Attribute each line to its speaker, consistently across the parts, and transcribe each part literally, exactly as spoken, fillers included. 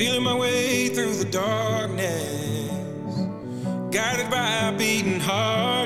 Speaker 1: Feeling my way through the darkness, guided by a beating heart.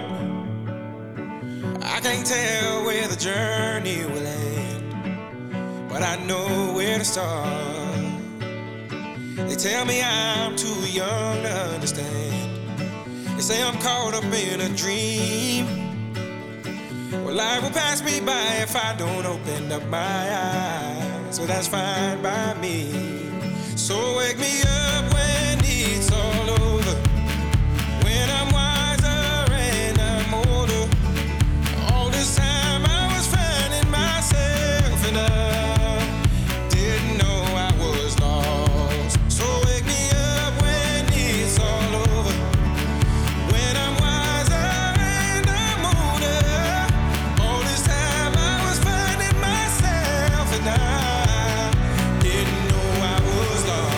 Speaker 1: I can't tell where the journey will end, but I know where to start. They tell me I'm too young to understand. They say I'm caught up in a dream. Well, life will pass me by if I don't open up my eyes. So that's fine by me. So wake me up when it's all over, when I'm wiser and I'm older. All this time I was finding myself and I didn't know I was lost. So wake me up when it's all over, when I'm wiser and I'm older. All this time I was finding myself and I didn't know I was lost.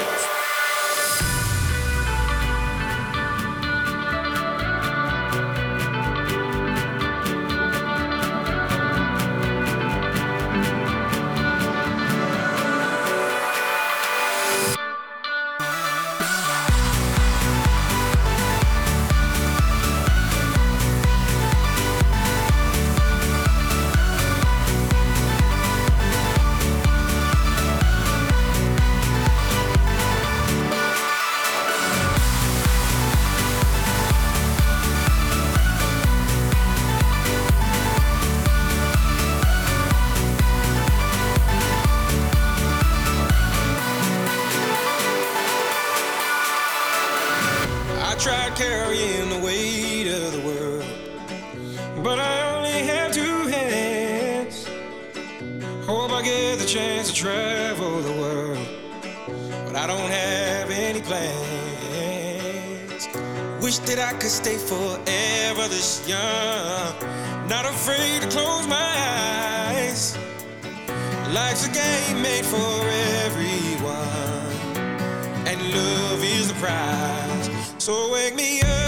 Speaker 1: I tried carrying the weight of the world, but I only have two hands. Hope I get the chance to travel the world, but I don't have any plans. Wish that I could stay forever this young, not afraid to close my eyes. Life's a game made for everyone, and love is the prize. So wake me up